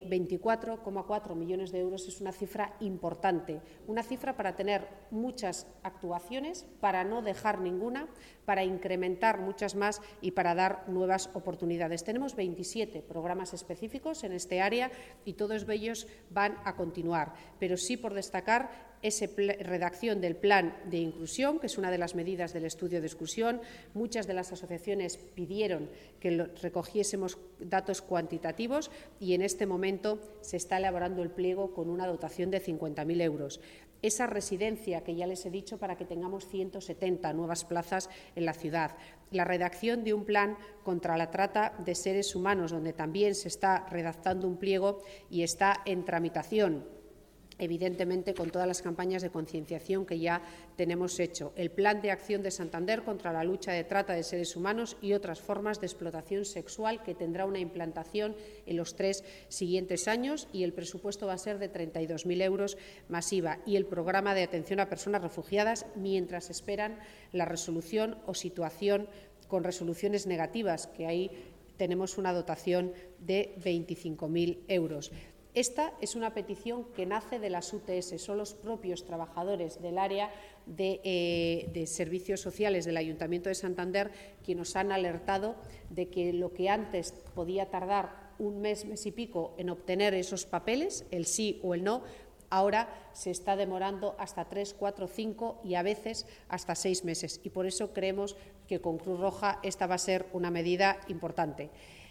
24,4 millones de euros es una cifra importante, una cifra para tener muchas actuaciones, para no dejar ninguna, para incrementar muchas más y para dar nuevas oportunidades. Tenemos 27 programas específicos en este área y todos ellos van a continuar, pero sí por destacar esa redacción del plan de inclusión, que es una de las medidas del estudio de exclusión. Muchas de las asociaciones pidieron que recogiésemos datos cuantitativos y en este momento se está elaborando el pliego con una dotación de 50.000 euros. Esa residencia que ya les he dicho para que tengamos 170 nuevas plazas en la ciudad. La redacción de un plan contra la trata de seres humanos, donde también se está redactando un pliego y está en tramitación, evidentemente con todas las campañas de concienciación que ya tenemos hecho. El Plan de Acción de Santander contra la lucha de trata de seres humanos y otras formas de explotación sexual, que tendrá una implantación en los 3 siguientes años y el presupuesto va a ser de 32.000 euros más IVA. Y el programa de atención a personas refugiadas mientras esperan la resolución o situación con resoluciones negativas, que ahí tenemos una dotación de 25.000 euros. Esta es una petición que nace de las UTS, son los propios trabajadores del área de servicios sociales del Ayuntamiento de Santander quienes nos han alertado de que lo que antes podía tardar un mes, mes y pico en obtener esos papeles, el sí o el no, ahora se está demorando hasta 3, 4, 5 y a veces hasta 6 meses. Y por eso creemos que con Cruz Roja esta va a ser una medida importante.